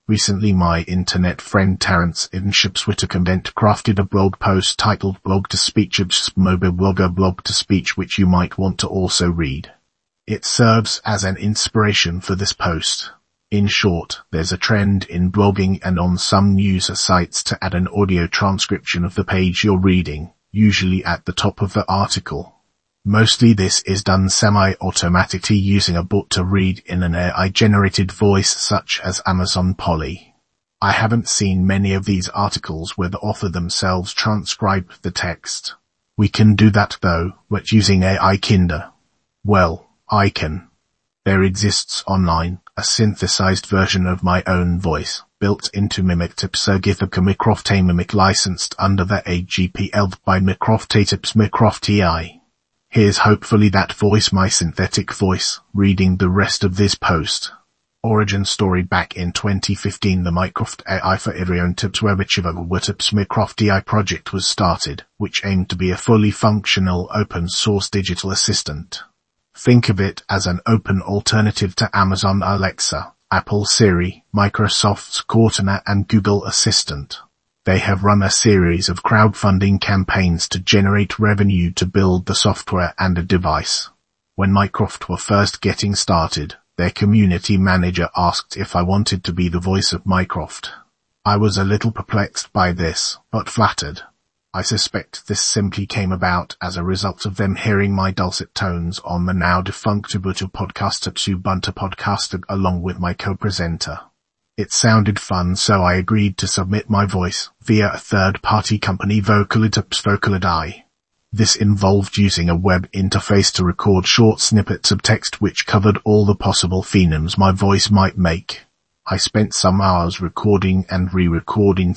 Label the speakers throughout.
Speaker 1: Recently my internet friend Terence Inshipswittercontent crafted a blog post titled Blog-to-Speech mobile blogger blog-to-speech which you might want to also read. It serves as an inspiration for this post. In short, there's a trend in blogging and on some news sites to add an audio transcription of the page you're reading, usually at the top of the article. Mostly this is done semi-automatically using a bot to read in an AI-generated voice such as Amazon Polly. I haven't seen many of these articles where the author themselves transcribe the text. We can do that though, but using AI Kinder. Well, I can. There exists online a synthesized version of my own voice, built into Mimic Tipsogithica Microft Mimic licensed under the AGPL by Microft Tips Microft AI. Here's hopefully that voice, my synthetic voice, reading the rest of this post. Origin story: back in 2015 the Microft AI for Irion Tips Webichiva Tips Microft AI project was started, which aimed to be a fully functional open source digital assistant. Think of it as an open alternative to Amazon Alexa, Apple Siri, Microsoft's Cortana and Google Assistant. They have run a series of crowdfunding campaigns to generate revenue to build the software and a device. When Microft were first getting started, their community manager asked if I wanted to be the voice of Microft. I was a little perplexed by this, but flattered. I suspect this simply came about as a result of them hearing my dulcet tones on the now defunct Ubuntu podcaster Ubuntu podcaster along with my co-presenter. It sounded fun, so I agreed to submit my voice via a third-party company, Vocalidae. This involved using a web interface to record short snippets of text which covered all the possible phonemes my voice might make. I spent some hours recording and re-recording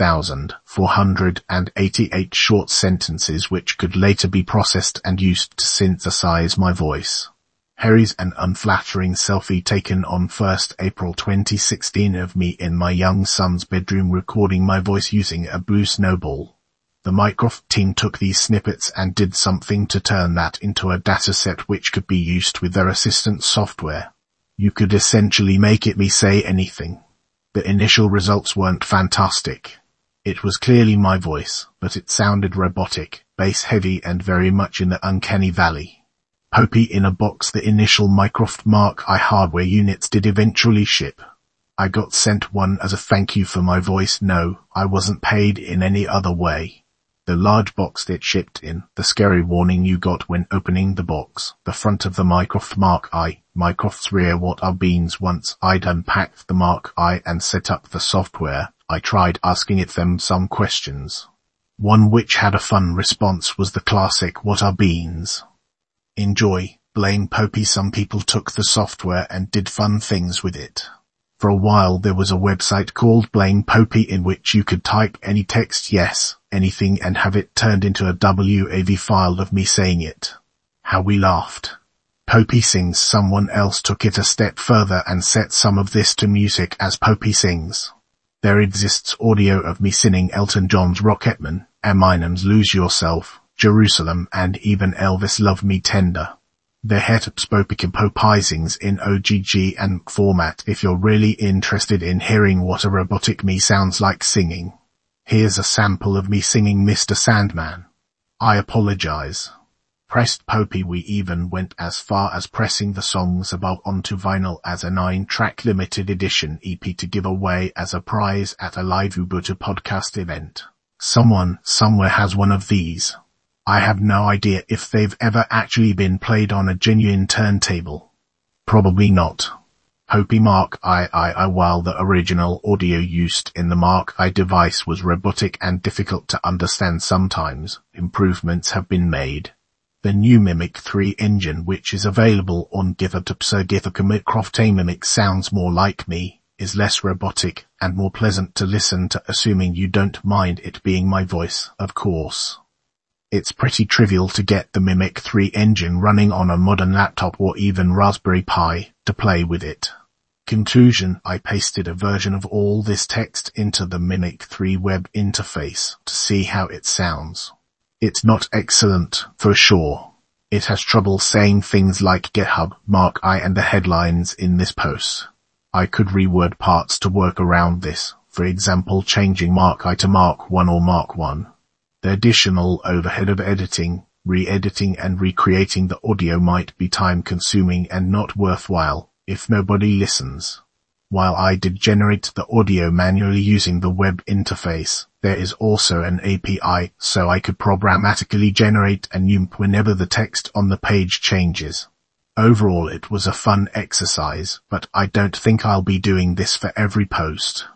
Speaker 1: 3,488 short sentences which could later be processed and used to synthesize my voice. Here's an unflattering selfie taken on 1st April 2016 of me in my young son's bedroom recording my voice using a Blue Snowball. The Microft team took these snippets and did something to turn that into a dataset which could be used with their assistant software. You could essentially make it me say anything. The initial results weren't fantastic. It was clearly my voice, but it sounded robotic, bass-heavy and very much in the uncanny valley. Popey in a box. The initial Microft Mark I hardware units did eventually ship. I got sent one as a thank you for my voice. No, I wasn't paid in any other way. The large box it shipped in, the scary warning you got when opening the box, the front of the Microft Mark I, Microft's rear. What are beans? Once I'd unpacked the Mark I and set up the software, I tried asking it them some questions. One which had a fun response was the classic, what are beans? Enjoy, blame Popey. Some people took the software and did fun things with it. For a while there was a website called Blame Popey in which you could type any text, yes, anything, and have it turned into a WAV file of me saying it. How we laughed. Popey sings. Someone else took it a step further and set some of this to music as Popey sings. There exists audio of me singing Elton John's Rocketman, Eminem's Lose Yourself, Jerusalem, and even Elvis' Love Me Tender. They're hetopspopic Popeyzings in OGG and format if you're really interested in hearing what a robotic me sounds like singing. Here's a sample of me singing Mr. Sandman. I apologize. Pressed Popey. We even went as far as pressing the songs above onto vinyl as a 9-track limited edition EP to give away as a prize at a live Ubuntu podcast event. Someone, somewhere has one of these. I have no idea if they've ever actually been played on a genuine turntable. Probably not. Popey Mark I. While the original audio used in the Mark I device was robotic and difficult to understand sometimes, improvements have been made. The new Mimic 3 engine, which is available on Github Microft Mimic, sounds more like me, is less robotic, and more pleasant to listen to, assuming you don't mind it being my voice, of course. It's pretty trivial to get the Mimic 3 engine running on a modern laptop or even Raspberry Pi to play with it. Conclusion: I pasted a version of all this text into the Mimic 3 web interface to see how it sounds. It's not excellent, for sure. It has trouble saying things like GitHub, Mark I and the headlines in this post. I could reword parts to work around this, for example changing Mark I to Mark 1 or Mark 1. The additional overhead of editing, re-editing and recreating the audio might be time-consuming and not worthwhile, if nobody listens. While I did generate the audio manually using the web interface, there is also an API, so I could programmatically generate a NUMP whenever the text on the page changes. Overall it was a fun exercise, but I don't think I'll be doing this for every post.